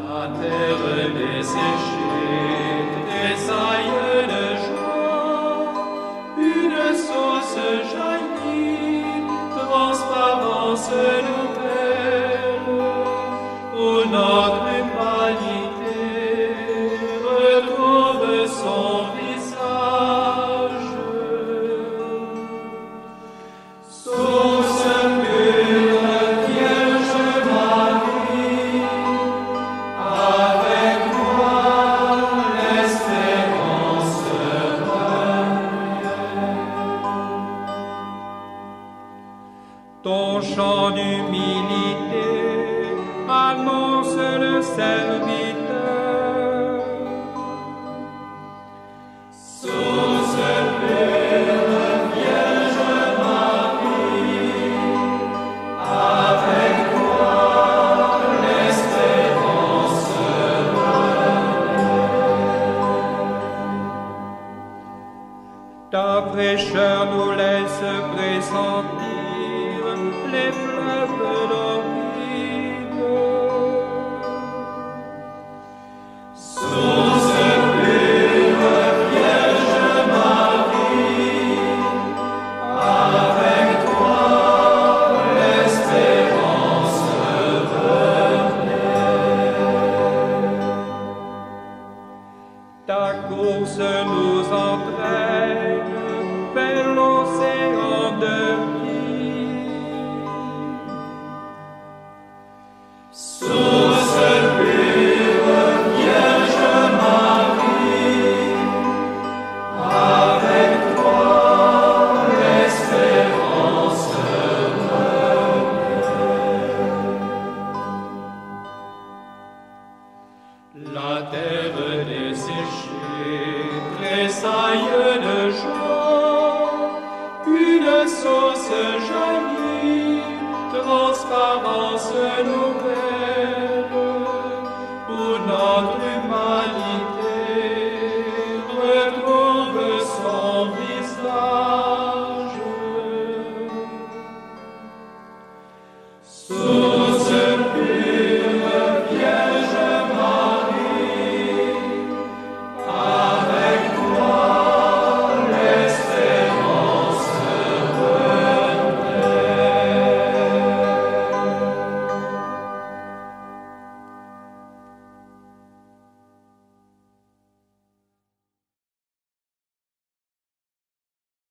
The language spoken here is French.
La terre desséchée tressaille de joie, une source jaillit, transparence nouvelle, où notre humanité retrouve son visage. Source pure, Vierge Marie, avec toi l'espérance règne. Ton chant d'humilité annonce le serviteur. Source pure, Vierge Marie, avec toi l'espérance règne. Ta fraîcheur nous laisse pressentir les fleuves d'Oride. Source pure, Vierge Marie, avec toi l'espérance renaît. Ta course nous entraîne vers l'océan de vie. Source pure, Vierge Marie, avec toi l'espérance renaît. La terre desséchée tressaille de joie, une source jaillit, transparence nouvelle.